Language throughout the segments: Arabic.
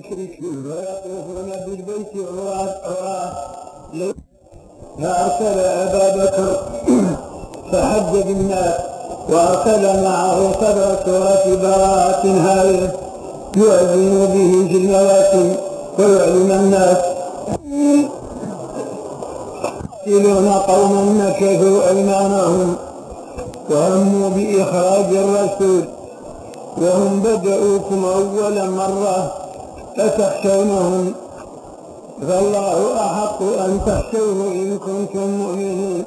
فيطوفون بالبيت عراة فأرسل أبا بكر فحج بالناس وأرسل معه 7 سورة براءة هذه يؤذن به في المواسم ويعلم الناس يقتلون قوما نكثوا أيمانهم وهموا بإخراج الرسول وهم بدأوكم أول مرة فتخشونهم فالله أحق أن تخشوه إن كنتم مؤمنين.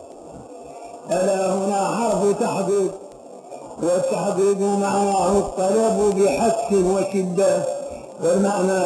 ألا هنا حرف تحديد، والتحديد معناه الطلب بحث وشدة، والمعنى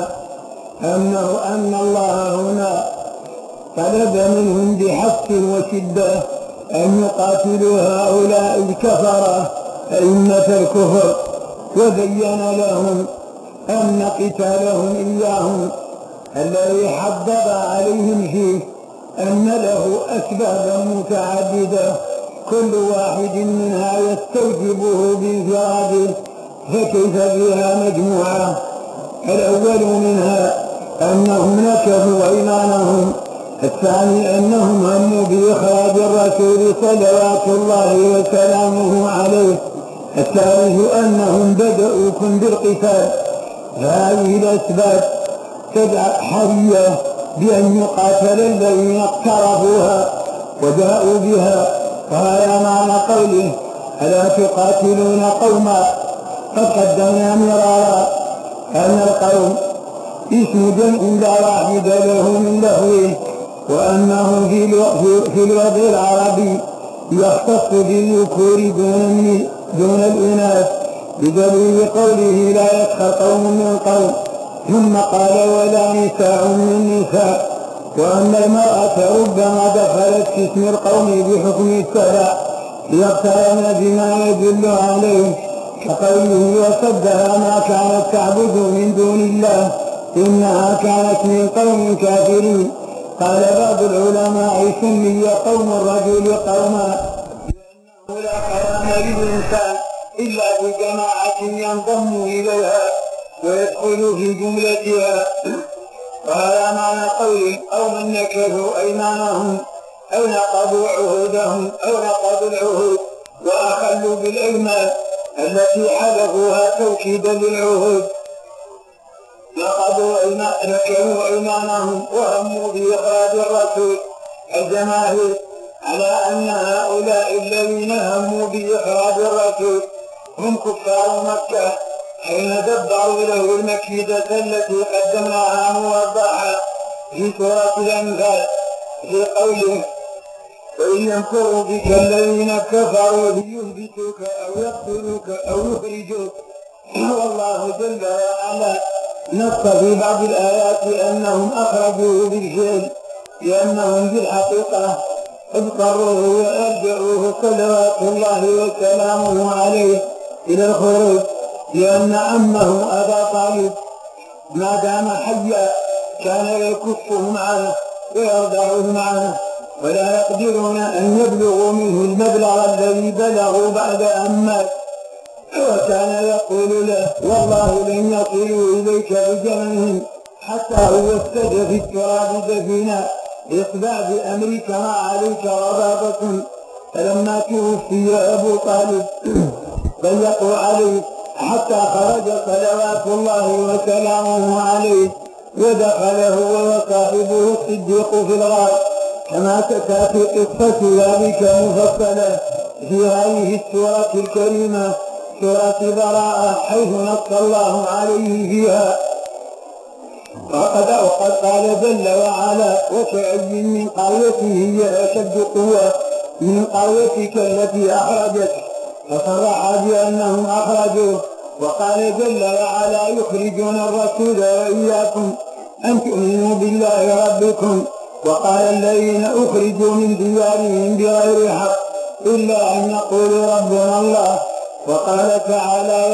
أن الله هنا طلب منهم بحث وشدة أن يقاتلوا هؤلاء الكفرة أئمة الكفر، وبين لهم أن قتالهم إياهم الذي حدد عليهم فيه أن له أسبابا متعددة كل واحد منها يستوجبه بانفراده، فكيف بها مجموعة؟ الأول منها أنهم نكثوا أيمانهم، الثاني أنهم هموا بإخراج الرسول صلوات الله وسلامه عليه، الثالث أنهم بدأوكم بالقتال. هذه الأسباب تدعى حرية بأن يقاتل الذين اقترفوها وجاءوا بها، وهذا معنى قوله ألا تقاتلون قوما. قد قدمنا مرارا أن القوم اسم جمع لا واحد له من لهوه، وأنه في الوضع العربي يختص بالذكور دون الإناث، بدليل قوله لا يسخر قوم من قوم، ثم قال ولا نساء من نساء، وأن المرأة ربما دخلت في اسم القوم بحكم السبع ليقترن بما يدل عليه، كقوله وصدها ما كانت تعبد من دون الله إنها كانت من قوم كافرين. قال بعض العلماء سمي قوم الرجل قوما لأنه لا قوام للإنسان إلا بجماعة ينضم إليها ويدخل في جملتها، وهذا معنى قوله أو من نكثوا أيمانهم أو نقضوا عهودهم أو نقضوا العهود وأخلوا بالأيمان التي حلفوها توكيدا للعهود. نكثوا أيمانهم وهموا بإخراج الرسول. الجماهير على أن هؤلاء الذين هموا بإخراج الرسول هم كفار مكة حين دبروا له المكيدة التي قدمناها موضحة في سورة الأنفال في قوله وإن يمكروا بك الذين كفروا ليثبتوك أو يقتلوك أو يخرجوك. والله جل وعلا نص في بعض الآيات أنهم أخرجوه بالفعل، لأنهم في الحقيقة اضطروه وألجأوه صلوات الله وسلامه عليه إلى الخروج، لأن عمه أبا طالب ما دام حيا كان يكفهم عنه ويرضعه معه، ولا يقدرون أن يبلغوا منه المبلغ الذي بلغوا بعد أن مات، وكان يقول له والله لن يصلوا إليك بجمعهم حتى يوسد في التراب دفنا، اصدع بأمرك ما عليك ربابة. فلما توفي أبو طالب ضيقوا عليه حتى خرج صلوات الله وسلامه عليه، ودخل هو وصاحبه الصديق في الغار، كما تأتي قصة ذلك مفصلة في هذه السورة الكريمة سورة براءة، حيث نص الله عليه فيها. وقد قال جل وعلا وكأي من قرية هي أشد قوة من قريتك التي أخرجت، فصرح بأنهم أخرجوه. وقال جل وعلا يخرجون الرسول وإياكم أن تؤمنوا بالله ربكم. وقال الذين أخرجوا من ديارهم بغير حق إلا أن يقولوا ربنا الله. وقال تعالى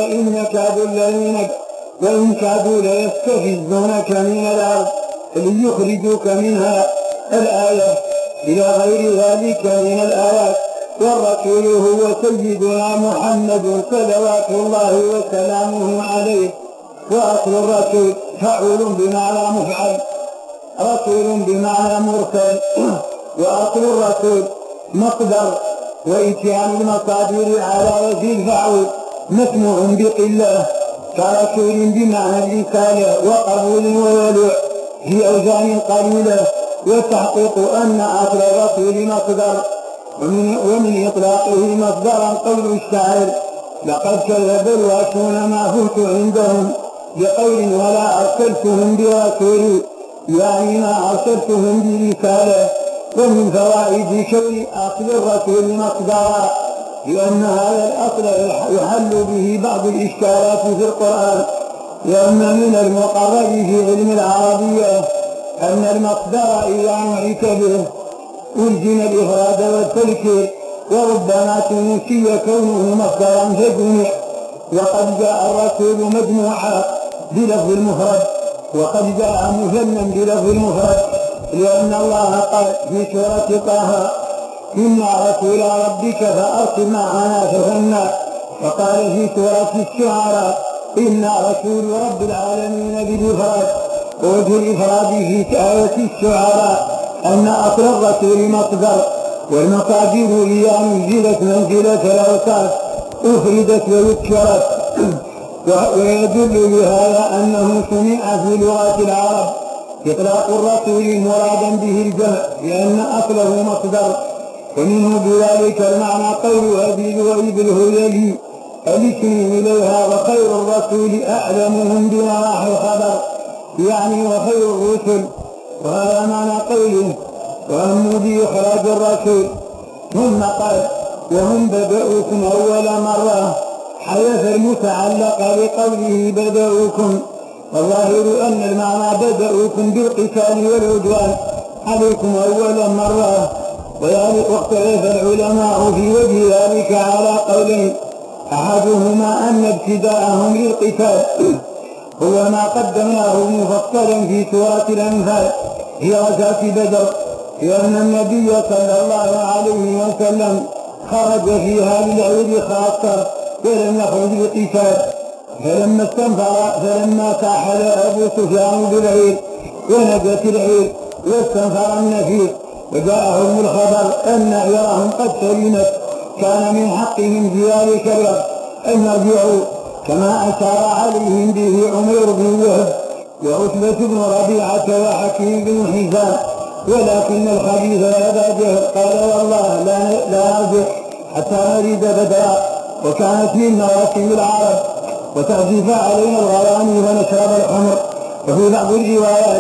وإن كادوا ليستفزونك من الأرض ليخرجوك منها، الآية إلى غير ذلك من الآيات. والرسول هو سيدنا محمد صلوات الله وسلامه عليه، وأصل الرسول فعول بمعنى مفعل، رسول بمعنى مرسل. وأصل الرسول مصدر، وإتيان المصادر على وجه الفعول مسموع بقلة، كرسول بمعنى الرسالة وقبول وولوع في أوزان قليلة. والتحقيق أن أصل الرسول مصدر، ومن إطلاقه مصدرا قول الشاعر: لقد كذب الواشون ما فوت عندهم بقول ولا أرسلتهم برسول، يعني ما أرسلتهم برسالة. ومن فوائد كون أصل الرسول مصدرا لأن هذا الأصل يحل به بعض الإشكالات في القرآن، لأن من المقرر في علم العربية أن المصدر إذا نعت به ألزم الإفراد والتذكير، وربما تنسي كونه مصدرا فجمع. وقد جاء الرسول مجموعا بلفظ المفرد، وقد جاء مثنى بلفظ المفرد، لأن الله قال في سورة طه: إنا رسول ربك فأرسل معنا فثنى. وقال في سورة الشعراء: إنا رسول رب العالمين بالإفراد. وفي الإفراد في آية الشعراء أن أصل الرسول مصدر، والمصادر إذا نزلت منزلة الأوصاف أفردت وذكرت. ويدل بهذا أنه سمع في لغة العرب إطلاق الرسول مرادا به الجمع، لأن أصله مصدر. ومنه بذلك المعنى قول أبي ذؤيب الهذلي: الاسم إليها وخير الرسول أعلمهم بنواحي الخبر، يعني وخير الرسل. وهذا معنى قوله: وهم بإخراج الرسول. ثم قال: وهم بدأوكم أول مرة، حذف المتعلق لقوله بدأوكم، والظاهر أن المعنى بدأوكم بالقتال والعدوان عليكم أول مرة. واختلف العلماء في وجه ذلك على قولين: أحدهما أن ابتداءهم للقتال هو ما قدمناه مفصلا في سورة الأنفال هي غزاة بدر، لأن النبي صلى الله عليه وسلم خرج فيها للعيد خاصة ولم يخرج للقتال. فلما ساحل أبو سفيان بالعير ونجت العير واستنفر النفير وجاءهم الخبر أن عيرهم قد سلمت، كان من حقهم في ذلك الوقت أن يرجعوا، كما أشار عليهم به عمير بن وهب وعتبة بن ربيعة وحكيم بن حزام. ولكن الخبيث أبا جهل قال: والله لا نرجع حتى نريد بدرا، وكانت من مواسم العرب، وتعزف علينا الغراني ونشرب الخمر. وفي بعض الروايات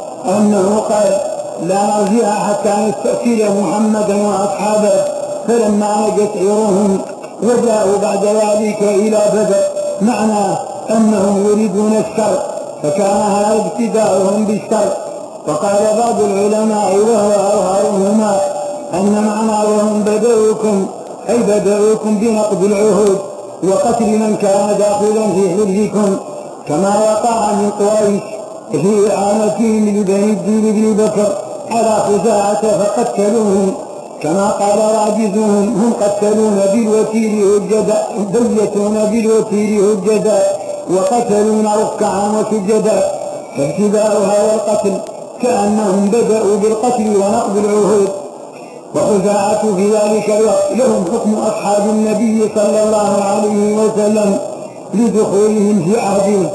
أنه قال: لا نرجع حتى نستأكل محمدا وأصحابه. فلما نجت عيرهم وجاءوا بعد ذلك إلى بدر، معنى أنهم يريدون الشر، فكان هذا ابتداؤهم بالشر. وقال بعض العلماء وهو أظهرهما أن معنى وهم بدأوكم أي بدأوكم بنقض العهود وقتل من كان داخلا في حلكم، كما وقع من قريش في إعانتهم لبني الدين بن بكر على خزاعة فقتلوهم، كما قال راجزهم: هم قتلون بالوتير هجدا، بيتون بالوتير هجدا، وقتلون ركعا وسجدا. فابتداء هذا القتل كأنهم بدأوا بالقتل ونقض العهود. وخزاعة في ذلك الوقت لهم حكم أصحاب النبي صلى الله عليه وسلم لدخولهم في عهده.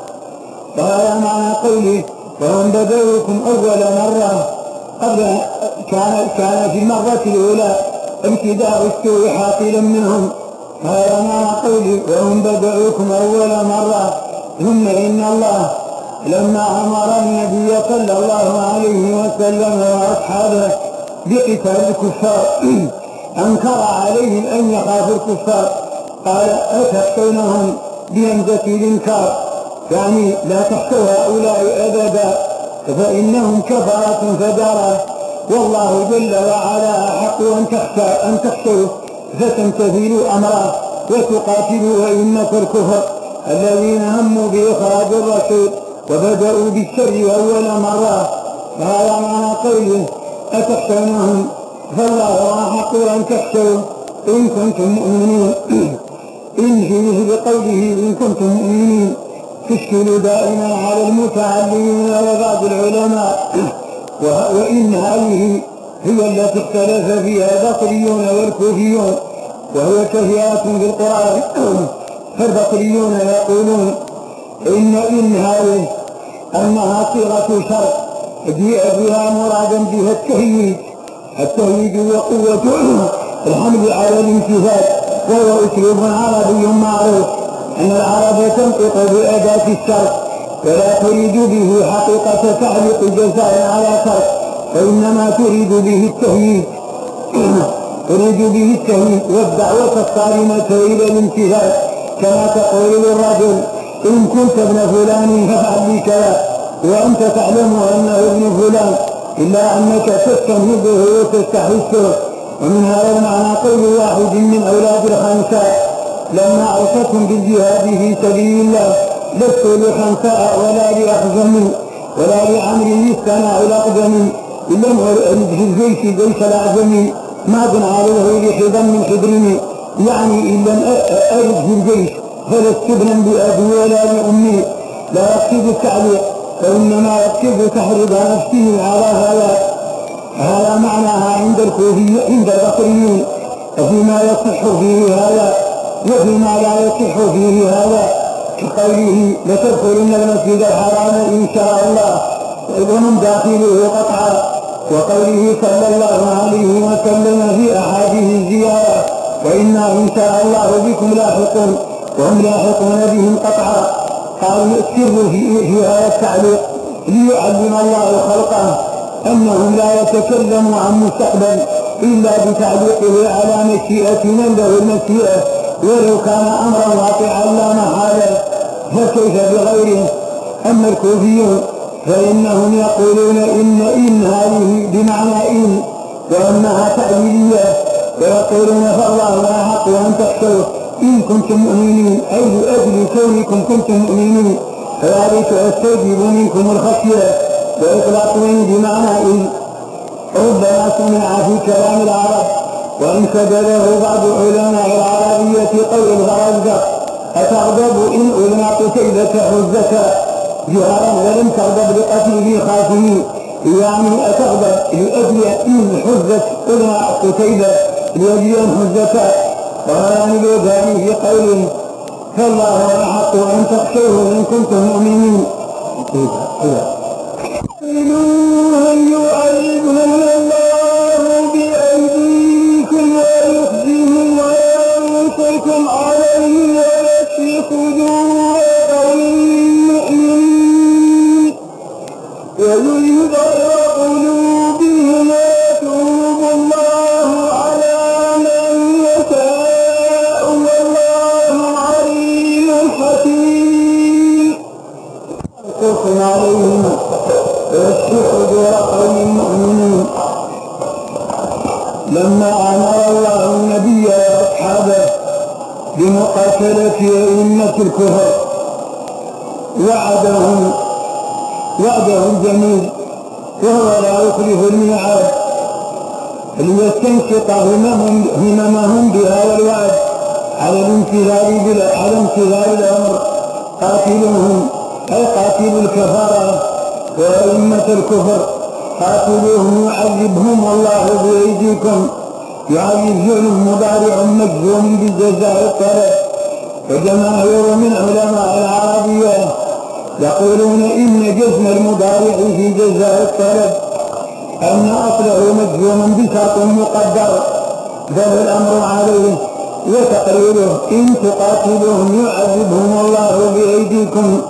وهذا معنى قوله: وهم بدأوكم أول مرة. قبل كان في المرة الأولى ابتداء السوء حاصلا منهم. هذا معنى قوله: وهم بدأوكم أول مرة. ثم إن الله لما أمر النبي صلى الله عليه وسلم وأصحابه بقتال الكفار أنكر عليهم أن يخافوا الكفار، قال: أتخشونهم بهمزة الإنكار، يعني لا تخشوا هؤلاء أبدا، فإنهم كفرة فجرة، والله جل وعلا أحق أن تخشوا فتمتثلوا أمره وتقاتلوا أئمة الكفر الذين هموا بإخراج الرسول وبدأوا بالشر أول مرة. فهذا معنى قوله: أتخشونهم، فالله أحق أن تخشوا إن كنتم مؤمنين. إن فيه بقوله إن كنتم مؤمنين تشكل دائما على المتعلمين وبعض العلماء، وإن هذه هي التي اختلف فيها البصريون والكوفيون، وهي كثيرة في القرآن. فالبصريون يقولون إن هذه أنها صيغة شرط جيء بها مرادا بها التهييج وقوة الحمل على الامتثال، وهو أسلوب عربي معروف أن العرب تنطق بأداة الشرط ولا تريد به حقيقة تعليق جزاء على شرط، وإنما تريد به التهييج والدعوة الصارمة إلى الامتثال، كما تقول للرجل إن كنت ابن فلان فافعل لي كذا وأنت تعلم أنه ابن فلان، إلا أنك تستنهضه وتستحسه. ومن هذا المعنى قول واحد من أولاد الخنساء لما أوصتهم بالجهاد في سبيل الله لست لخنساء ولا لأخزم ولا لعمر يستنع الأقدم إن لم أرد في الجيش جيش الأعزم ماض عليه لحضا من حضرمي، يعني إن لم أرد في الجيش فلست ابنا بأبي ولا لأمي. لا يقصد التعليق فإنما يقصد تحرض نفسه على هذا معناها عند البصريين، وفيما يصح فيه هذا وفيما لا يصح فيه هذا، كقوله لتدخلن المسجد الحرام إن شاء الله وهم داخله قطعا، وقوله صلى الله عليه وسلم في أحاديث الزيارة وإنا إن شاء الله بكم لاحقون وهم لاحقون بهم قطعا. قالوا السر في هذا التعليق ليعلم الله خلقه أنهم لا يتكلموا عن مستقبل إلا بتعليقه على مشيئة من له المشيئة، ولو كان أمرا واقعا لا محالة فكيف بغيره. أما الكوفيون فإنهم يقولون إن هذه بمعنى إن وأنها تعليلية، ويقولون فالله أحق أن تخشوه إن كنتم مؤمنين، أي لأجل كونكم كنتم مؤمنين فذلك أستوجب منكم الخشية. وإطلاق إن بمعنى إن ربما سمع في كلام العرب، وإن سدده بعض علماء العربية قول الغرزة أتغضب إن أذن قتيبة حزة جهارا ولم تغضب لقتله خاتمي، يعني أتغضب لأجل إن حزت أذن قتيبة لأجل أن حزت. وهذا نبيذان في قول فالله أحق أن تخشوه إن كنتم مؤمنين. أن يعذبهم الله بأيديكم ويخزيهم وينصركم عليهم ويشفي صدور قوم مؤمنين ويذهب قلوبهم ويتوب الله على من يشاء والله عليم حكيم. ينصركم عليهم ويشفي صدور قوم مؤمنين. لما أمر الله النبي وأصحابه بمقاتلة أئمة الكفر وعدهم جميل وهو لا يخلف الميعاد ليستنشق هممهم بهذا الوعد على امتثال الأمر. قاتلوهم أي قاتلوا الكفارة وأئمة الكفر، قاتلوهم يعذبهم الله بأيديكم. يعذب فعل مضارع مجزوم بجزاء الطلب. وجماهير من علماء العربية يقولون إن جزم المضارع في جزاء الطلب أن أصله مجزوم بشرط مقدر ذل الأمر عليه، وتقريره إن تقاتلوهم يعذبهم الله بأيديكم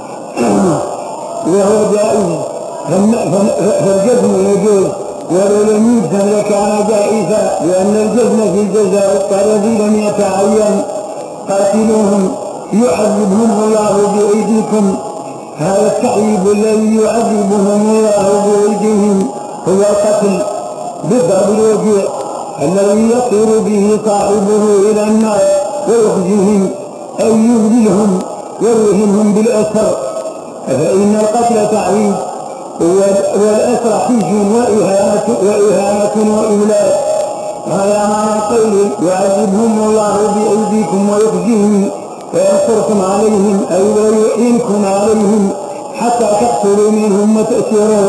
وهو جائز، فالجزم يجوز ولو لم يجزم لكان جائزا، لأن الجزم في جزاء الطلب لم يتعين. قاتلوهم يعذبهم الله بأيديكم، هذا التعذيب الذي يعذبهم الله بأيديهم هو القتل بالضرب الوجيع الذي يطير به صاحبه إلى النار ويخزيهم أي يذلهم ويوهمهم بالأسر. فإن القتل تعذيب والأسر خزي وإهانة وإهلاك. هذا معنى قوله يعذبهم الله بأيديكم ويخزيهم وينصركم عليهم أي ويعينكم عليهم حتى تقتلوا منهم وتأسروا،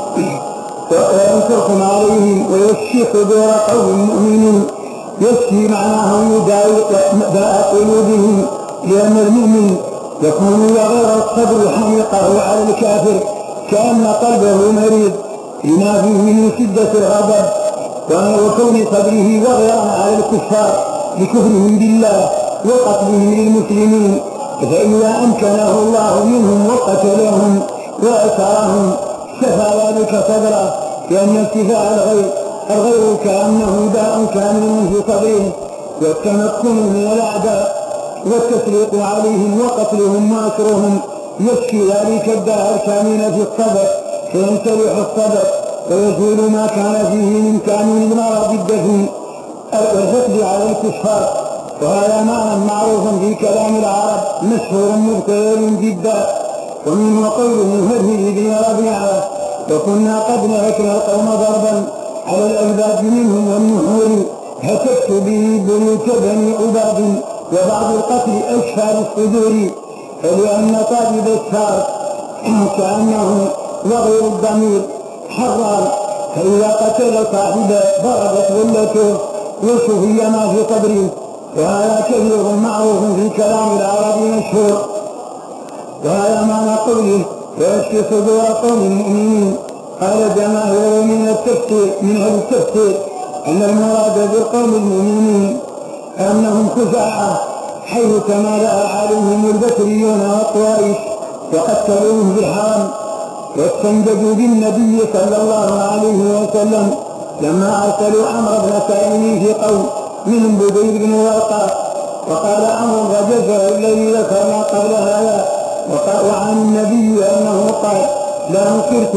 وينصركم عليهم ويشفي صدور قوم مؤمنين. يشفي معناه يداوي داء قلوبهم، لأن المؤمن يكون غير الصبر حميقه على الكافر كأن قلبه مريض لما فيه من شدة الغضب وكون صبره وغيرا على الكفار لكفرهم بالله وقتلهم للمسلمين. فإذا أمكنه الله منهم وقتلهم وأسرهم شفى ذلك صدره، لأن انتفاع الغير كأنه داء كامل في صدره، والتمكن من الأعداء والتسليط عليهم وقتلهم وأسرهم يشفي ذلك الداء الكامل في الصدر، فينشرح الصدر ويزول ما كان فيه من كامل المرض الدفن والحقد على الكفار. وهذا معنى معروف في كلام العرب مشهور مبتذل جدا. ومنه قوله المهرج بن ربيعه: وكنا قد نهكنا القوم ضربا على الألباب منهم والنحور، هتكت به بيوت بني عباد وبعض القتل أشفى للصدور. فلأن طالب الشار كأنه وغير الضمير حرام، فإذا قتل صاحبه ضربت غلته وشفي ما في قبره. وهذا كثير معروف في كلام العرب مشهور. وهذا معنى قوله ويشفي صدور قوم المؤمنين. قال جماهير من أهل التفسير أن المراد بالقوم المؤمنين أنهم خزاعة، حيث تمالأ عليهم البكريون والطوائف وقتلوهم بالحرم، واستنجدوا بالنبي صلى الله عليه وسلم لما أرسلوا عمرو بن سعيد في قوم منهم بدير بن ورقاء. وقال عمرو رجزه الذي ذكرنا قبل هذا، وعن النبي أنه قال: لا نصرت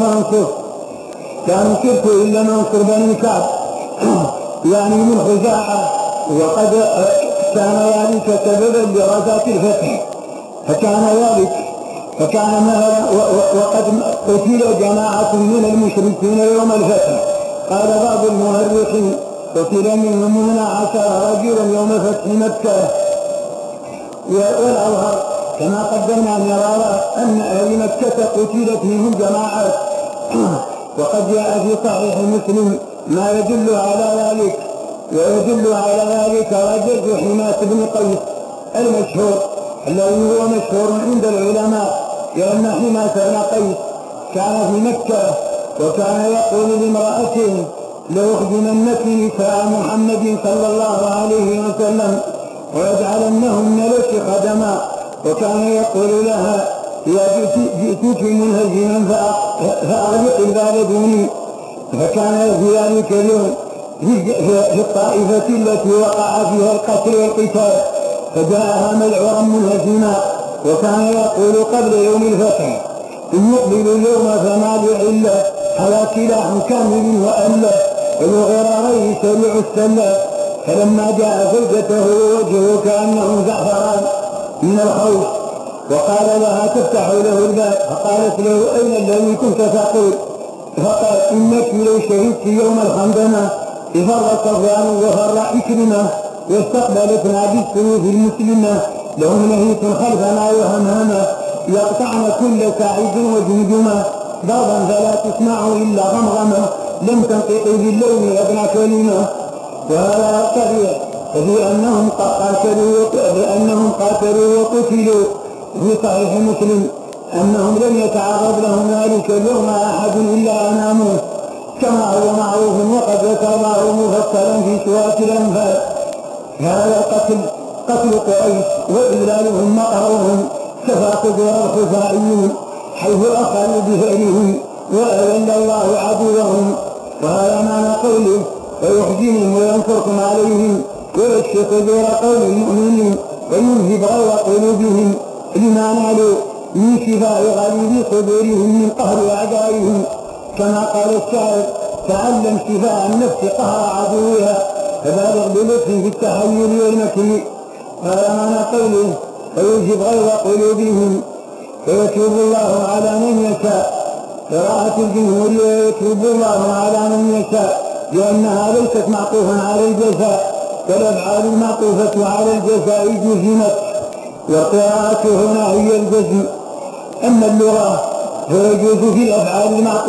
إلا منصر بني كعب يعني من خزاعة. وقد كان ذلك سببا لرزاة الفتح، وقد قتل جماعة من المشركين يوم الفتح. قال بعض المؤرخين: قتل منهم 12 رجلا يوم فتح مكة. والأظهر كما قدمنا مرارا أن أهل مكة قتلت منهم جماعات. وقد جاء في صحيح مسلم ما يدل على ذلك، ويدل على ذلك رجز حماة بن قيس المشهور الذي هو مشهور عند العلماء، لأن حماة بن قيس كان في مكة وكان يقول لامرأته: لأخدمنك نساء محمد صلى الله عليه وسلم ويجعلنهن لك خدما. وكان يقول لها: إذا جئتك منهزما فأغلق الباب دوني. فكان في ذلك اليوم في الطائفة التي وقع فيها القتل والقتال، فجاءها مذعورا منهزما، وكان يقول قبل يوم الفتح: إن يقبل اليوم فما لعلة على سلاح كامل وأله والغرارين سريع السلة. فلما جاء زوجته وجهه كأنه زعفران من الخوف، وقال لها تفتح له الباب، فقالت له: أين الذي كنت تقول؟ فقال: إنك لو شهدت يوم الخندمة فر صفوان وفر عكرمة واستقبلتنا بالسيوف المسلمة لهم نهيت خلفنا وهمهمة يقطعن كل سعيد وجمجمة ضربا فلا تسمع إلا غمغمة لم تنطق باللون ابن كلمة. وهذا صحيح في أنهم قاتلوا وقتلوا. في صحيح مسلم أنهم لم يتعرض لهم ذلك اليوم أحد إلا أناموه، كما هو معروف وقد ذكرناه مفصلا في سورة الأنفال. هذا قتل قريش وإذلالهم مقهرهم كفى صدور الخزاعيين حيث أخذوا بفعلهم وأذل الله عدوهم. وهذا معنى قوله: ويحزنهم وينصركم عليهم ويشفي صدور قوم المؤمنين ويذهب غيظ قلوبهم لما نالوا من شفاء غليظ صدورهم من قهر أعدائهم. كما قال الشاعر: تعلم شفاء النفس قهر عدوها فبالغ بلطف في التحيل والمكر. وهذا معنى قوله: ويذهب غيظ قلوبهم ويتوب الله على من يشاء. قراءة الجمهور: ويتوب الله على من يشاء، لأنها ليست معطوفا على الجزاء، والأفعال المعطوفة على الجزاء جزمت والقراءة هنا هي الجزم. أما اللغة فيجوز في الأفعال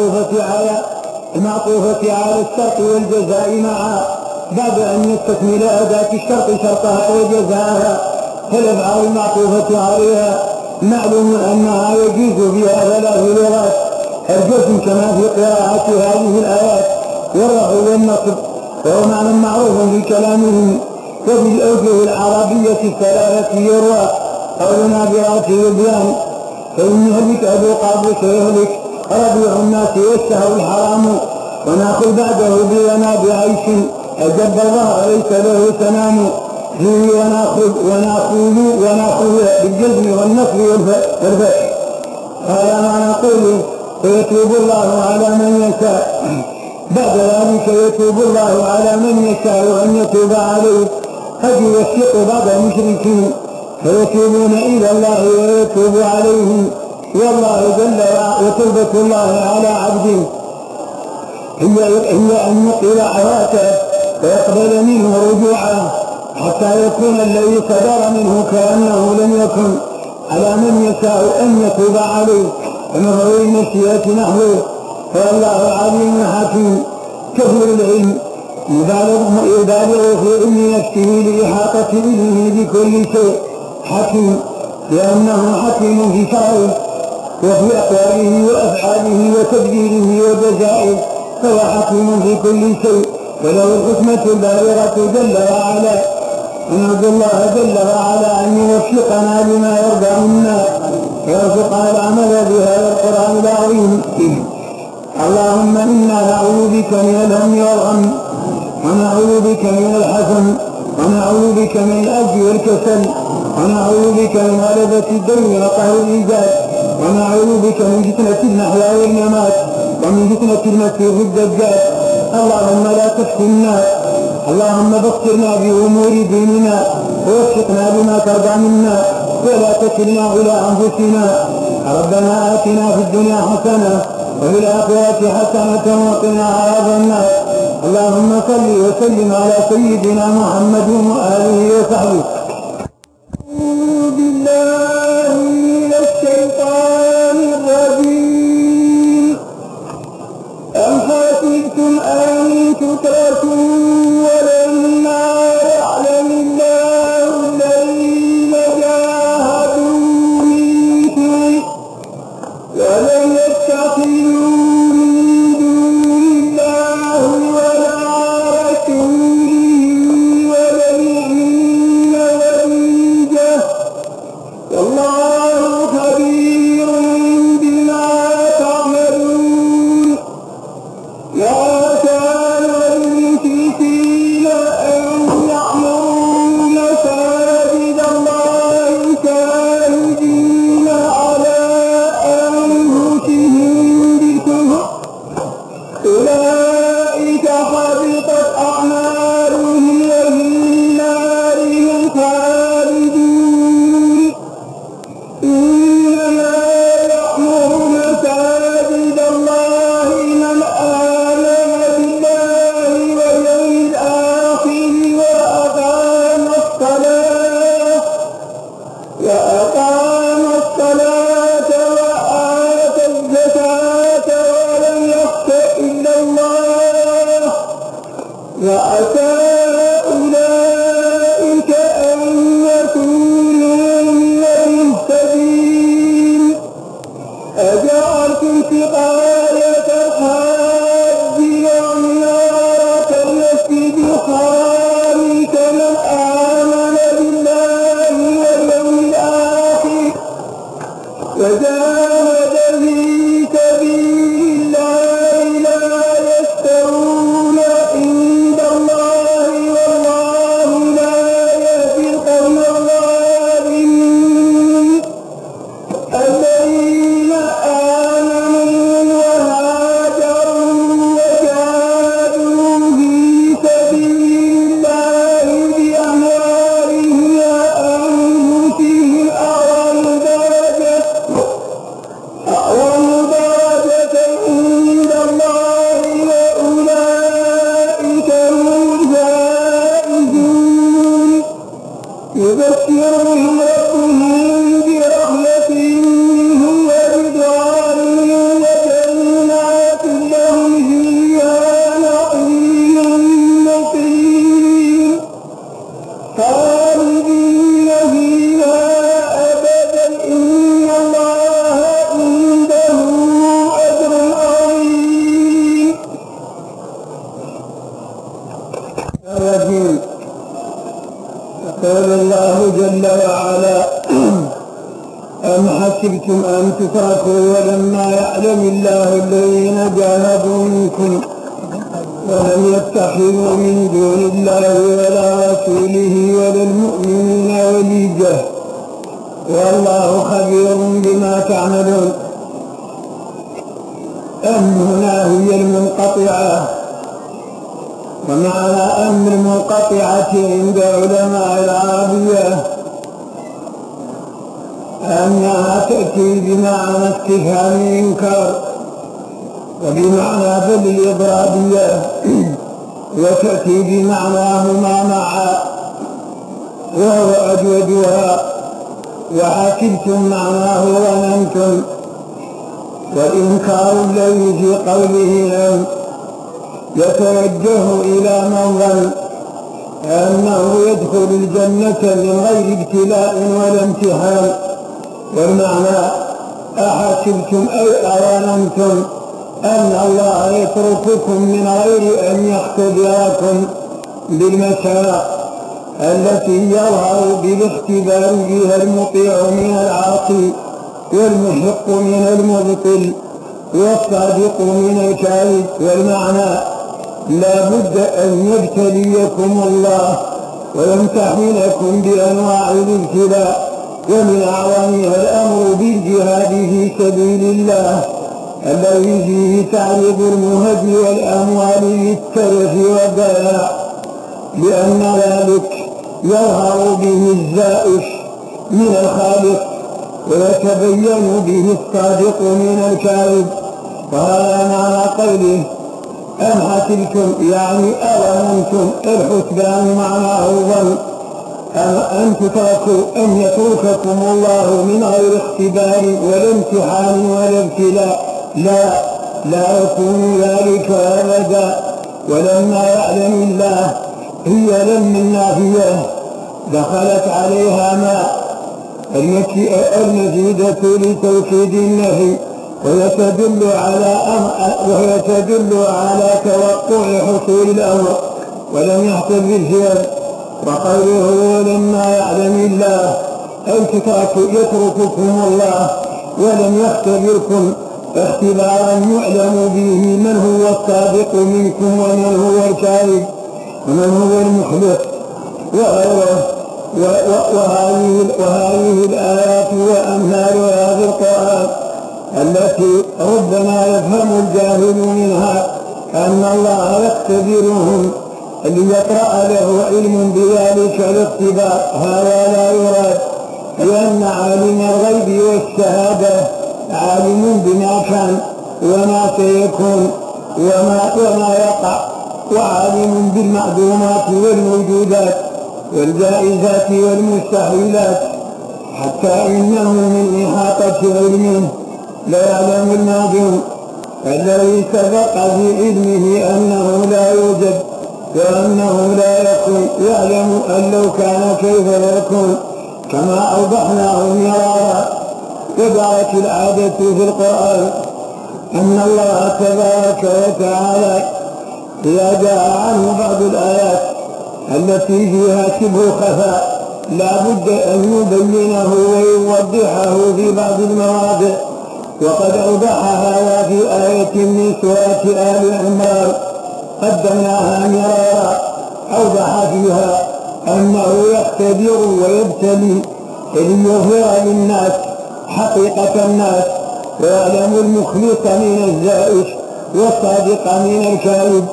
المعطوفة على الشرط والجزاء معا بعد أن يستكمل أداة الشرط شرطها وجزاءها. فالأفعال المعطوفة عليها معلوم أنها يجوز فيها ثلاث لغات: الجزم كما في قراءة هذه الآيات، والرفع والنصب، وهو معنى معروف في كلامهم. وبالأوجه العربية الثلاثة يروى قولنا برأسه البيان: فإن يهلك أبو قابوس يهلك ربيع الناس والشهر الحرام، ونأخذ بعده بنا بعيش أجب الله ليس له سنام فيه، ونأخذ بالجزم والنصب والفتح. هذا ما نقول فيتوب الله على من يشاء. بعد ذلك يتوب الله على من يشاء أن يتوب عليه. قد يوفق بعض المشركين فيتوبون إلى الله ويتوب عليهم، والله جل وعلا وتوبة الله على عبده هي أن يقبل عواته ويقبل منه رجوعه حتى يكون الذي صدر منه كأنه لم يكن، على من يشاء أن يتوب عليه. ومن غير المشيئة نحوه، فالله عليم حكيم كثير العلم يبالغ في علم نفسه لإحاطة علمه بكل شيء، حكيم لأنه حكيم في شرعه وفي أقواله وأفعاله وتدبيره وجزائه، فهو حكيم في كل شيء وله الحكمة البالغة جل وعلا. ونرجو الله جل وعلا أن يوفقنا لما يرضى منا ويرزقنا العمل بهذا القرآن العظيم. اللهم إنا نعوذ بك من الهم والغم، ونعوذ بك من الحزن، ونعوذ بك من الأجل والكسل، ونعوذ بك من غلبة الدين وقهر الرجال، ونعوذ بك من فتنة المحيا والممات، ومن فتنة المسيح الدجال. اللهم لا تفتنا، اللهم بصرنا بأمور ديننا ووفقنا بما ترضى منا، ولا تكلنا إلى أنفسنا. ربنا آتنا في الدنيا حسنة وفي الآخرة حسنة وقنا عذاب النار. اللهم صل وسلم على سيدنا محمد وآله وصحبه. أعوذ بالله من الشيطان الرجيم. أم حسبتم أن تتركوا ولما يعلم الله الذين جاهدوا منكم ولم يتخذوا من دون الله ولا رسوله ولا المؤمنين وليجة، والله خبير بما تعملون. ما كان للمشركين أن يعمروا مساجد الله شاهدين على أنفسهم بالكفر، أولئك حبطت أعمالهم وفي النار هم خالدون. إنما يعمر مساجد الله من آمن بالله واليوم الآخر وأقام الصلاة وآتى الزكاة ولم يخش إلا الله، وعسى أولئك أن يكونوا من المهتدين. أجعلتم سقاية الحاج وعمارة المسجد الحرام كمن آمن بالله واليوم الآخر وجاهد في سبيل الله لا يستوون عند الله، والله لا يهدي القوم الظالمين. الذين آمنوا وهاجروا وجاهدوا في سبيل الله بأموالهم وأنفسهم أعظم درجة أم حسبتم أن تتركوا ولما يعلم الله الذين جاهدوا منكم ولم يتخذوا من دون الله ولا رسوله ولا المؤمنين وليجة والله خبير بما تعملون. أم هنا هي المنقطعة، ومعنى أم المنقطعة عند علماء العربية أنها تأتي بمعنى استفهام إنكار وبمعنى بل الإضرابية، وتأتي بمعناهما معا وهو أجودها. وحسبتم معناه ظننتم، والإنكار الذي في قوله أم يتوجه إلى من ظن أنه يدخل الجنة من غير ابتلاء ولا امتحان، والمعنى أحسبتم أي أظننتم أن الله يترككم من غير أن يختبركم بالمشاق التي يظهر بالاختبار بها المطيع من العاصي والمحق من المبطل والصادق من الكاذب. والمعنى لا بد أن يبتليكم الله ويمتحنكم بأنواع الابتلاء، ومن أعظمها الأمر بالجهاد في سبيل الله الذي فيه تعرض المهج والأموال للتلف والضياع، لأن ذلك يظهر به الزائف من الخالق ويتبين به الصادق من الكاذب. وهذا معنى قوله أم حسبتم يعني أظننتم. الحسبان معناه ظن أن تتركوا أن يترككم الله من غير اختبار ولا امتحان ولا ابتلاء، لا يكون ذلك أبدا. ولما يعلم الله هي لم النافية دخلت عليها ما المزيدة لتوكيد النهي، وهي تدل على توقع حصول الأمر ولم يحصل بالفعل. وقوله ولما يعلم الله أن يترككم الله ولم يختبركم اختبارا يعلم به من هو الصادق منكم ومن هو الكاذب ومن هو المخلص وغيره. وهذه الآيات وأمثالها في القرآن التي ربما يفهم الجاهل منها أن الله يختبرهم ليطرأ له علم بذلك الاختبار. هذا لا يراد، لأن عالم الغيب والشهادة عالم بما كان وما سيكون وما يقع، وعالم بالمعدومات والموجودات والجائزات والمستحيلات، حتى إنه من إحاطة علمه لا يعلم المعدوم الذي سبق في علمه أنه لا يوجد وأنه لا يكون، يعلم أن لو كان كيف يكون، كما أوضحناه مرارا. وجرت العادة في القرآن أن الله تبارك وتعالى إذا جاء عنه بعض الآيات التي فيها شبه خفاء لا بد أن يبينه ويوضحه في بعض المواضع، وقد أوضح هذا في آية من سورة آل عمران قدمناها مرارا. أوضح فيها أنه يختبر ويبتلي ليظهر للناس حقيقة الناس ويعلم المخلص من الزائف والصادق من الكاذب.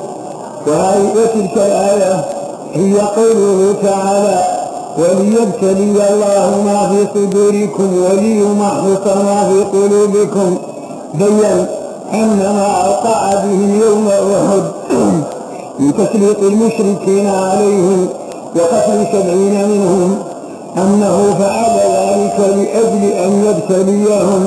وتلك الآية هي قوله تعالى وليبتلي الله ما في صدوركم وليمحص ما في قلوبكم. بين أن ما أوقع بهم يوم أحد من تسليط المشركين عليهم وقتل 70 منهم أنه فعل ذلك لأجل أن يبتليهم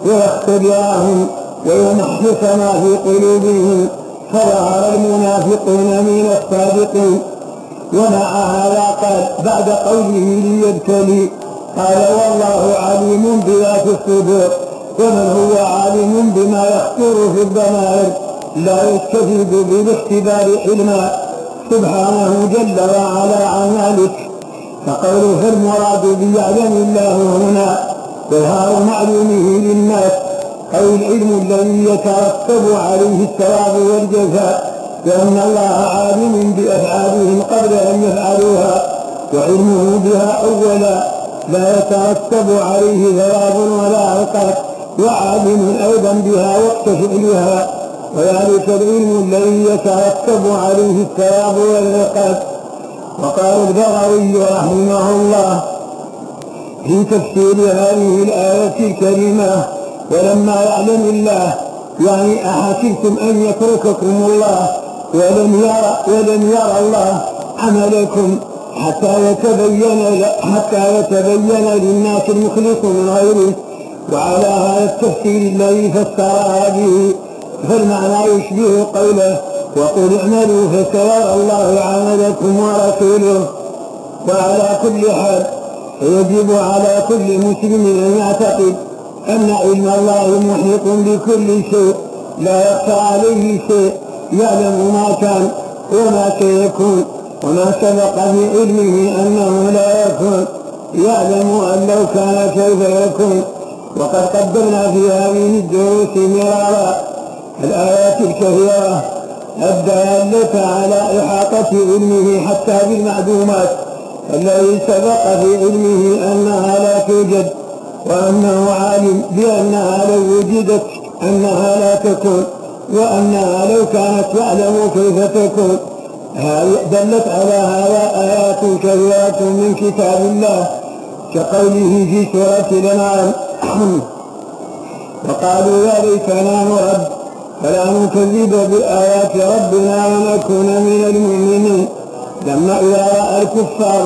ويختبرهم ويمحص ما في قلوبهم، فظهر المنافقون من الصادقين. ومع هذا قال بعد قوله ليبتلي قال والله عليم بذات الصدور، ومن هو عالم بما يخطر في الضمائر لا يستفيد بالاختبار علما سبحانه جل وعلا عن ذلك. فقوله المراد بيعلم الله هنا إظهار معلومه للناس أو العلم الذي يترتب عليه الثواب والجزاء، لأن الله عالم بأفعالهم قبل أن يفعلوها، وعلمه بها أولا لا يترتب عليه ثواب ولا عقاب، وعالم أيضا بها وقت فعلها، وذلك العلم الذي يترتب عليه الثواب والعقاب. وقال البغوي رحمه الله في تفسير هذه الآية الكريمة: ولما يعلم الله، يعني أحسبتم أن يترككم الله ولم يرى الله عملكم حتى يتبين للناس المخلص من غيره. وعلى هذا التفسير الذي فسرها به فالمعنى يشبه قوله: وقل اعملوا فسيرى الله عملكم ورسوله. وعلى كل حال يجب على كل مسلم أن يعتقد أن علم الله محيط بكل شيء، لا يخفى عليه شيء، يعلم ما كان وما سيكون وما سبق في علمه أنه لا يكون، يعلم أن لو كان كيف يكون. وقد قدمنا في هذه الدروس مرارا الآيات الكثيرة الدالة على إحاطة علمه حتى بالمعدومات الذي سبق في علمه أنها لا توجد، وأنه عالم بأنها لو وجدت أنها لا تكون، وأنها لو كانت يعلم كيف تكون. دلت على هذا آيات كثيرة من كتاب الله كقوله في سورة الأنعام: وقالوا يا ليتنا نرد فلا نكذب بآيات ربنا ونكون من المؤمنين. لما إذا رأى الكفار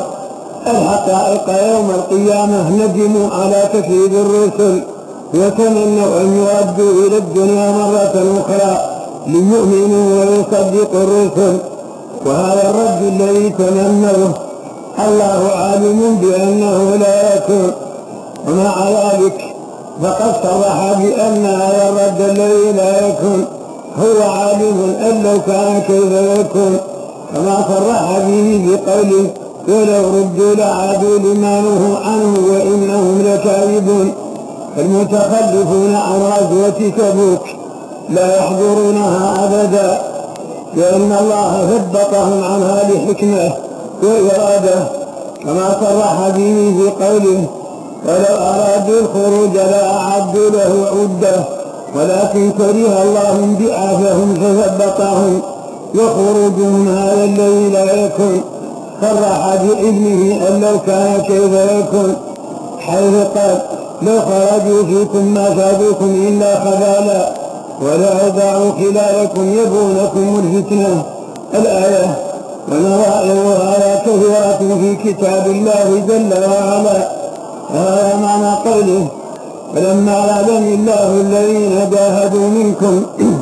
الحقائق يوم القيامة ندموا على تكذيب الرسل، وتمنوا أن يردوا إلى الدنيا مرة أخرى ليؤمنوا ويصدقوا الرسل. وهذا الرد الذي تمنوه الله عالم بأنه لا يكون، ومع ذلك فقد صرح بأن هذا الرد الذي لا يكون هو عالم أن لو كان كيف يكون، كما صرح به بقوله: ولو ردوا لعادوا لما نهوا عنه وإنهم لكاذبون. المتخلفون عن غزوة تبوك لا يحضرونها أبدا، لأن الله ثبتهم عنها لحكمة وإرادة، كما صرح به بقوله: ولو أرادوا الخروج لأعدوا له عدة ولكن كره الله بعاثهم فثبتهم، وخروجهم هذا الذي لا يكون صرح بعلمه أن لو كان كيف يكون، حيث قال: لو خرجوا فيكم ما زادوكم إلا خبالا ولا يدعوا خلالكم يبغونكم الفتنة. الآية. ونظائرها كثيرة في كتاب الله جل وعلا. هذا معنى قوله: فلما يعلم الله الذين جاهدوا منكم،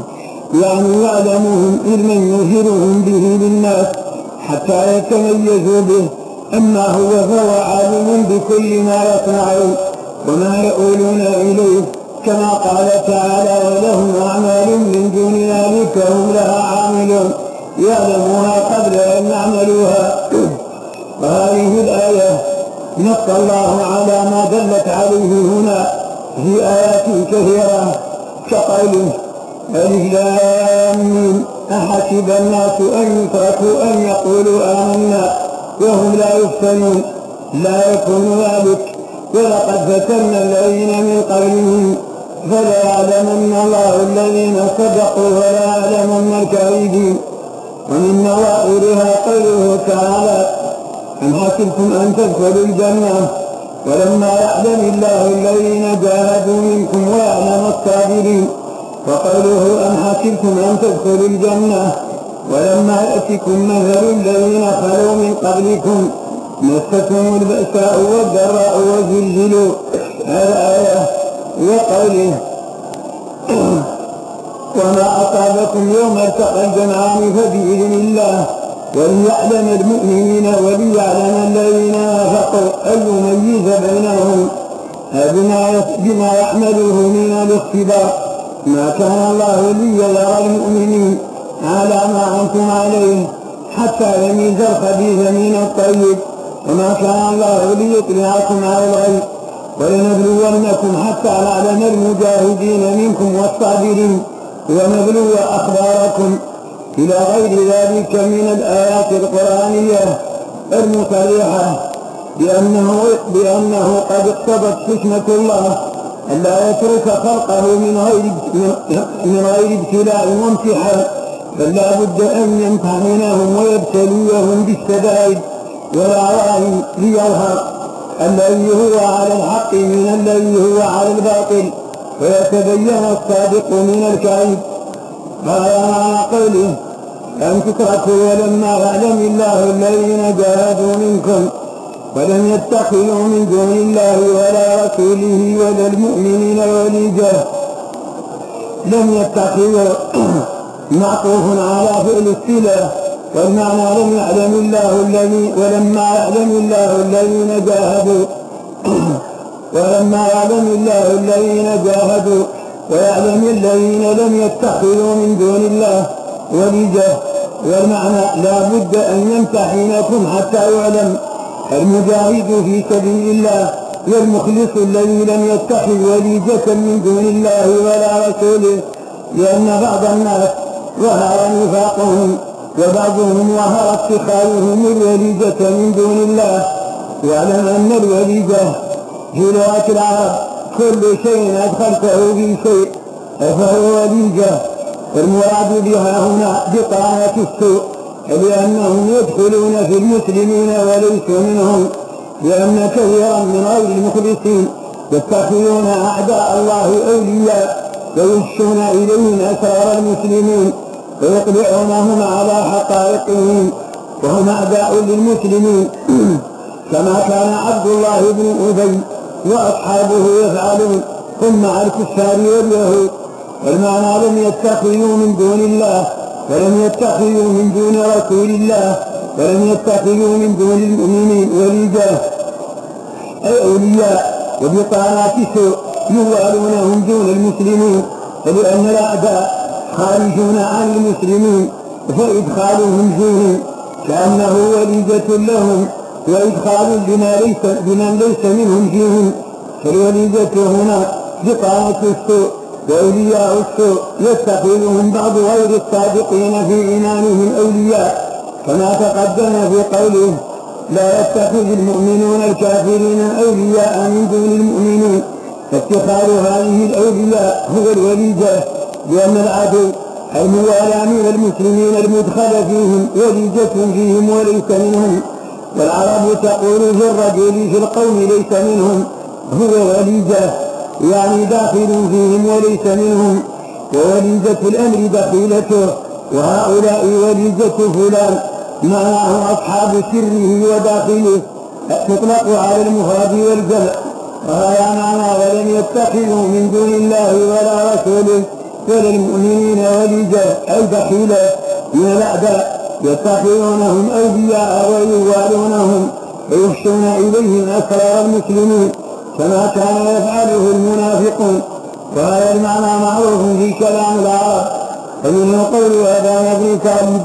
يعني يعلمهم علما يظهرهم به للناس حتى يتميزوا به، أما هو فهو عالم بكل ما يصنعون وما يؤولون إليه، كما قال تعالى: ولهم أعمال من دون ذلك هم لها عاملون يعلمها قبل أن يعملوها. وهذه الآية نص الله على ما دلت عليه هنا في آيات كثيرة كقوله: ألف لام ميم أحسب الناس أن يتركوا أن يقولوا آمنا وهم لا يفتنون. لا يكون ذلك، ولقد فتنا الذين من قبلهم فليعلمن الله الذين صدقوا وليعلمن الكاذبين. ومن نظائرها قوله تعالى: أم حسبتم أن تدخلوا الجنة ولما يعلم الله الذين جاهدوا منكم ويعلم الصابرين. وقوله: أم حسبتم أن تدخلوا الجنة ولما يأتكم مثل الذين خلوا من قبلكم مستهم البأساء والضراء وزلزلوا. الآية. وقوله: وما أصابكم يوم التقى الجمعان فبإذن الله وليعلم المؤمنين وليعلم الذين نافقوا أن يميز بينهم بما يعمله من الاختبار. ما كان الله ليذر المؤمنين على ما أنتم عليه حتى يميز الخبيث من الطيب، وما كان الله ليطلعكم على الغيب ولنبلونكم حتى نعلم المجاهدين منكم والصابرين ونبلو أخباركم إلى غير ذلك من الآيات القرآنية المصرحة بأنه قد اقتضت حكمة الله ألا يترك خلقه من غير ابتلاء وامتحان، بل لا بد أن يمتحنهم ويبتليهم بالشدائد والعوائم ليظهر الذي هو على الحق من الذي هو على الباطل، ويتبين الصادق من الكاذب. هذا معنى قوله أن تتركوا ولما يعلم الله الذين جاهدوا منكم ولم يتخذوا من دون الله ولا رسوله ولا المؤمنين وليجة. لم يتخذوا معطوف على فعل الصلة، والمعنى لم يعلم الله ولما يعلم الله الذين جاهدوا ولما يعلم الله الذين جاهدوا ويعلم الذين لم يتخذوا من دون الله وليجة. والمعنى لا بد أن يمتحنكم حتى يعلم المجاهد في سبيل الله والمخلص الذي لم يتخذ وليجة من دون الله ولا رسوله، لأن بعض الناس ظهر نفاقهم وبعضهم ظهر اتخاذهم الوليجة من دون الله. واعلم أن الوليجة في لغة العرب كل شيء أدخلته في شيء فهو وليجة، والمراد بها هنا بطانة السوء، لأنهم يدخلون في المسلمين وليسوا منهم، لأن كثيرا من غير المخلصين يتخذون أعداء الله أولياء ويفشون إليهم أسرار المسلمين ويطلعونهم على حقائقهم، وهم أعداء للمسلمين كما كان عبد الله بن أبي وأصحابه يفعلون هم مع الكفار واليهود. والمعنى لم يتخذوا من دون الله ولم يتخذوا من دون رسول الله ولم يتخذوا من دون المؤمنين وليجة أي أولياء وبطانات سوء يوالونهم دون المسلمين، فلأن الأعداء خارجون عن المسلمين فإدخالهم فيهم كأنه وليجة لهم وإدخال بمن ليس منهم فيهم، فالوليجة هنا بطانة السوء وأولياء السوء يتخذهم بعض غير الصادقين في إيمانهم أولياء، كما تقدم في قوله لا يتخذ المؤمنون الكافرين أولياء من دون المؤمنين. فاتخاذ هذه الأولياء هو الوليجة، لأن العدو الموالى من المسلمين المدخل فيهم وليجة فيهم وليس منهم. والعرب تقول في الرجل في القوم ليس منهم هو وليجة، يعني داخل فيهم وليس منهم، ووليجة الأمر دخيلته، وهؤلاء وليجة فلان معناه أصحاب سره وداخله، تطلق على المفرد والجمع. وهذا معنى ولم يتخذوا من دون الله ولا رسوله ولا المؤمنين وليجة أي دخيلة من الأعداء يتخذونهم أولياء ويوالونهم ويفشون إليهم أسرار المسلمين كما كان يفعله المنافقون. وهذا المعنى معروف في كلام العرب، فمنه قول أبان بن كعب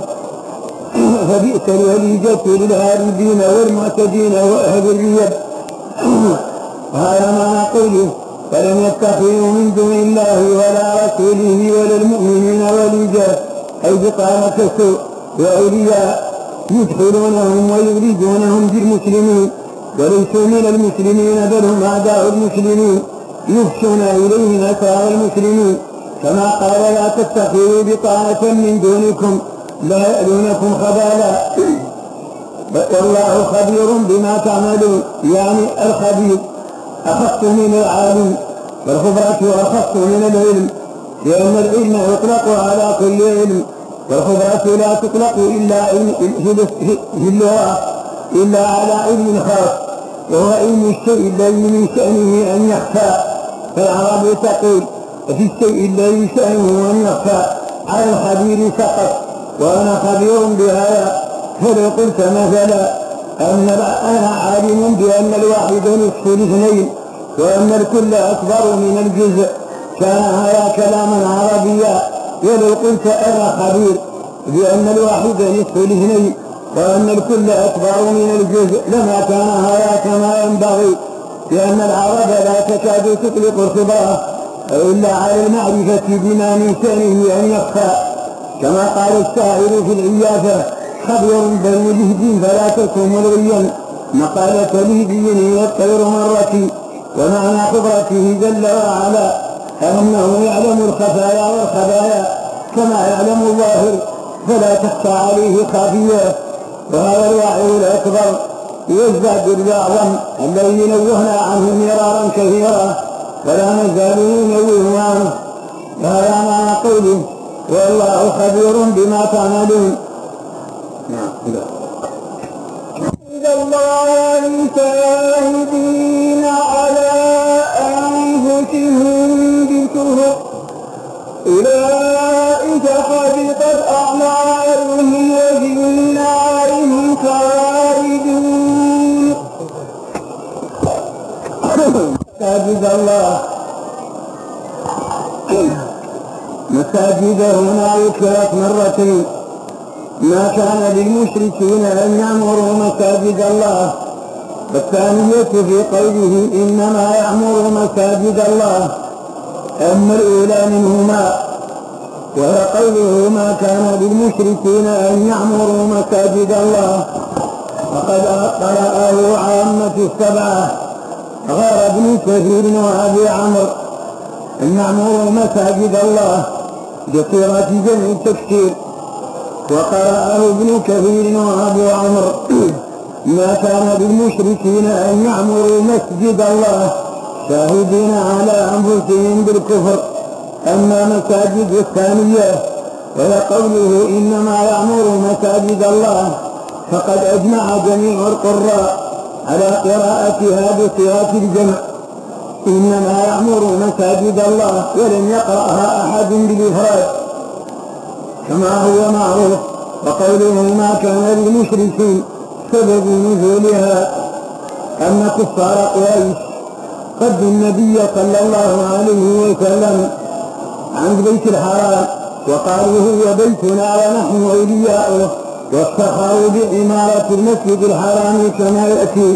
فبئس الوليجة للهاربين والمعتدين وأهل الريب. وهذا معنى قوله فلم يتخذوا من دون الله ولا رسوله ولا المؤمنين وليجة أي بطانة سوء وأولياء يدخلونهم ويولدونهم بالمسلمين وليسوا من المسلمين بل هم أعداء المسلمين يفشون إليهم أسرار المسلمين، كما قال لا تتخذوا بطانة من دونكم لا يألونكم خبالا والله خبير بما تعملون، يعني الخبير أخص من العالم والخبرة أخص من العلم، لأن العلم يطلق على كل علم والخبرة لا تطلق إلا في اللغة إلا على علم خاص وهو علم الشيء الذي من شأنه أن يخفى. فالعرب تقول في الشيء الذي شأنه أن يخفى على الخبير فقط، وأنا خبير بهذا. فلو قلت مثلا أنا عالم بأن الواحد نصف الاثنين وأن الكل أكبر من الجزء كان هذا كلاما عربيا. ولو قلت أنا خبير بأن الواحد نصف الاثنين وأن الكل أكبر من الجزء لما كان هذا كما ينبغي، لأن العرب لا تكاد تطلق الخبرة إلا على المعرفة بما من شأنه أن يخفى، كما قال الشاعر في العيافة: خبر بنو لهب فلا تكن ملغيا، مقالة لهبي هي الطير مرتي. ومعنى خبرته جل وعلا أنه يعلم الخفايا والخبايا كما يعلم الظاهر، فلا تخفى عليه خافية. وهذا الوعي الأكبر يزداد بالأعظم الذي نوهنا عنه مرارا كثيرا ولا نزال ننوه عنه. هذا معنى قوله: والله خبير بما تعملون. إذا الله شاهدين على أنفسهم بالكفر أولئك حبطت أعمالهم وفي النار هم خالدون. مساجد هنا ذكرت مرتين: ما كان للمشركين أن يعمروا مساجد الله، والثانية في قوله: إنما يعمر مساجد الله. أما الأولى منهما وهي قوله: ما كان للمشركين أن يعمروا مساجد الله، فقد قرأه عامة السبعة غير ابن كثير وأبي عمرو أن يعمروا مساجد الله بصيغة جمع التكسير، وقرأه ابن كثير وأبو عمرو: ما كان للمشركين أن يعمروا مسجد الله شاهدين على أنفسهم بالكفر. أما مساجد الثانية وهي قوله: إنما يعمر مساجد الله، فقد أجمع جميع القراء على قراءتها بصيغة الجمع: إنما يعمر مساجد الله، ولم يقرأها أحد بالإفراد كما هو معروف. وقوله: ما كان للمشركين سبب نزولها أن كفار قريش قد النبي صلى الله عليه وسلم عن بيت الحرام وقالوا: هو بيتنا ونحن أولياؤه، وافتخروا بعمارة المسجد الحرام كما يأتي،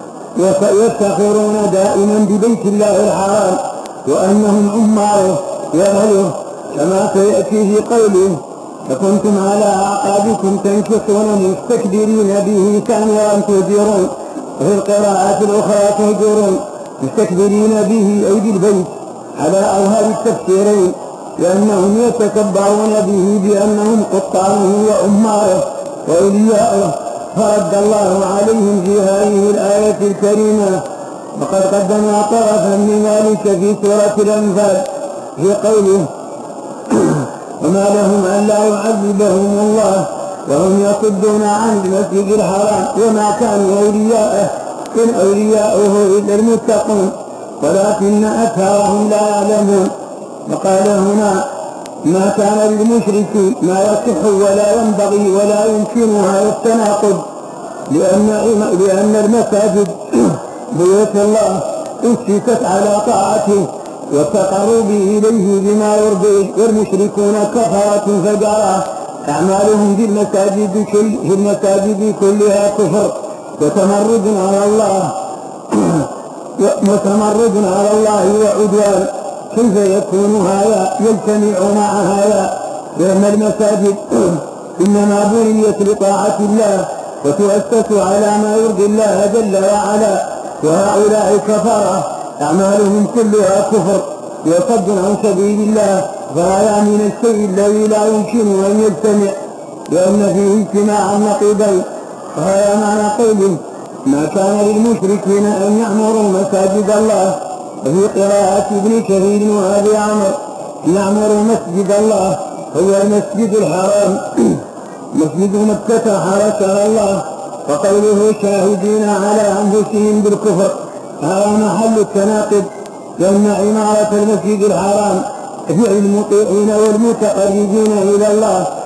ويفتخرون دائما ببيت الله الحرام وأنهم عماره وأهله كما سيأتي في قوله: فكنتم على أعقابكم تنكصون مستكبرين به سامرا تهجرون. وفي القراءات الأخرى تهجرون مستكبرين به أي بالبيت على أظهر التفسيرين، لأنهم يتكبرون به بأنهم قطانه وأماره وأولياؤه. فرد الله عليهم في هذه الآية الكريمة، وقد قدمنا طرفا من ذلك في سورة الأنفال في قوله: وما لهم ألا يعذبهم الله وهم يصدون عن المسجد الحرام وما كانوا أولياءه إن أولياؤه إلا المتقون ولكن أكثرهم لا يعلمون. وقال هنا: ما كان للمشركين، ما يصح ولا ينبغي ولا يمكنها التناقض، لأن المساجد بيوت الله أسست على طاعته والتقرب إليه بما يرضيه، والمشركون كفرة فجرة أعمالهم في المساجد كلها كفر وتمرد على الله وعدوان. كيف يكون هذا يجتمع مع هذا؟ لأن المساجد إنما بنيت لطاعة الله وتؤسس على ما يرضي الله جل وعلا، وهؤلاء كفرة أعمالهم كلها كفر وصد عن سبيل الله، فهذا من الشيء الذي لا يمكن أن يجتمع، لأن فيه اجتماع النقيضين. وهذا معنى قوله: ما كان للمشركين أن يعمروا مساجد الله. وفي قراءة ابن كثير وأبي عمرو: يعمر مسجد الله هو المسجد الحرام مسجد مكة حرسها الله. وقوله: شاهدين على أنفسهم بالكفر، هذا محل التناقض، لأن عمارة المسجد الحرام فعل المطيعين والمتقربين إلى الله